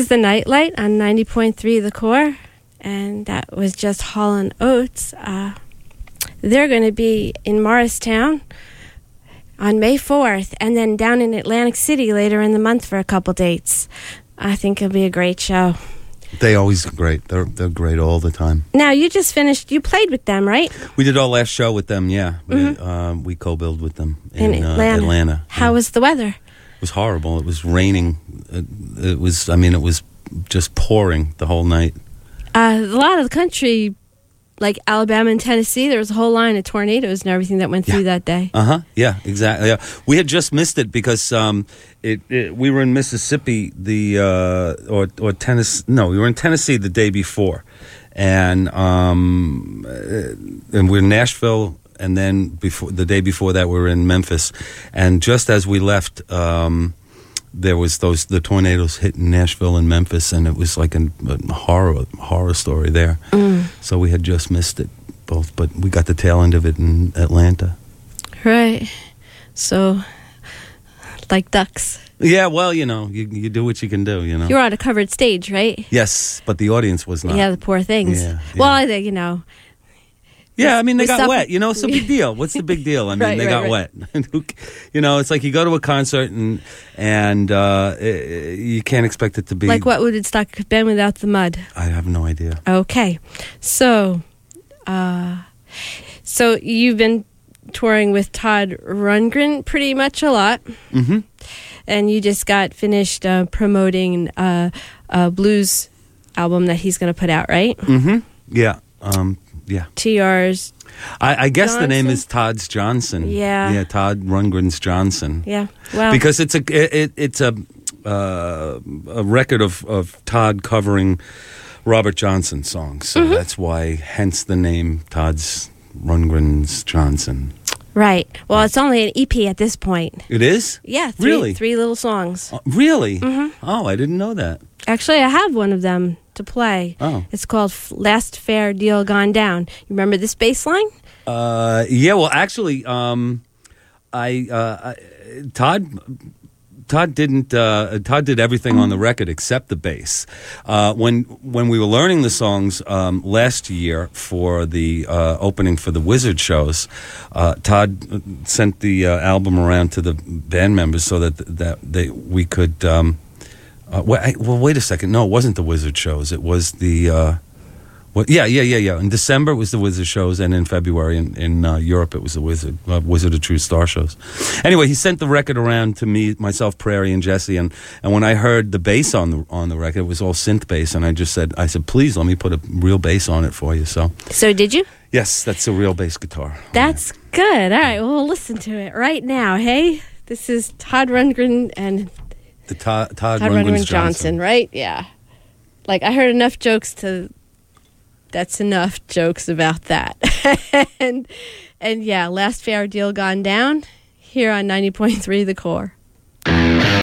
was the Nightlight on 90.3 The Core, and that was just Hall & Oates. They're going to be in Morristown on May 4th, and then down in Atlantic City later in the month for a couple dates. I think it'll be a great show. They always are great. They're great all the time. Now, you just finished, you played with them, right? We did our last show with them, yeah. We co-billed with them in Atlanta. How was the weather? It was horrible. It was raining. It was just pouring the whole night. A lot of the country, like Alabama and Tennessee, there was a whole line of tornadoes and everything that went through that day. Yeah, exactly. Yeah. We had just missed it because we were in Mississippi or Tennessee. No, we were in Tennessee the day before, and we're in Nashville, and then the day before that we were in Memphis, and just as we left. There was the tornadoes hit in Nashville and Memphis, and it was like a horror story there. So we had just missed it both, but we got the tail end of it in Atlanta. Right. So, like ducks. Yeah, well, you do what you can do, You were on a covered stage, right? Yes, but the audience was not. Yeah, the poor things. Yeah. Well, I think, Yeah, I mean, they got wet. It's a big deal. What's the big deal? I mean, they got wet. It's like you go to a concert and you can't expect it to be... Like what would Woodstock have been without the mud? I have no idea. Okay. So you've been touring with Todd Rundgren pretty much a lot. Mm-hmm. And you just got finished promoting a blues album that he's going to put out, right? Mm-hmm. Yeah. Yeah. TR's. I guess Johnson? The name is Todd's Johnson. Yeah. Yeah, Todd Rundgren's Johnson. Yeah. Well, because it's a record of Todd covering Robert Johnson songs. So that's why, hence the name Todd's Rundgren's Johnson. Right. Well, it's only an EP at this point. It is? Yeah. Really? 3 little songs. Really? Mm-hmm. Oh, I didn't know that. Actually, I have one of them to play. Oh. It's called Last Fair Deal Gone Down. You remember this bass line? Yeah, well, actually, Todd did everything on the record except the bass. When we were learning the songs last year for the opening for the Wizard shows, Todd sent the album around to the band members so that we could. Wait a second. No, it wasn't the Wizard shows. It was the. Yeah. In December it was the Wizard shows, and in February in Europe it was the Wizard of True Star shows. Anyway, he sent the record around to me, myself, Prairie, and Jesse, and when I heard the bass on the record, it was all synth bass, and I said, please let me put a real bass on it for you. So did you? Yes, that's a real bass guitar. That's good. All right, well, we'll listen to it right now. Hey, this is Todd Rundgren and the Todd Rundgren Johnson, right? Yeah. Like I heard enough jokes to. That's enough jokes about that. and yeah, Last Fair Deal Gone Down here on 90.3 The Core.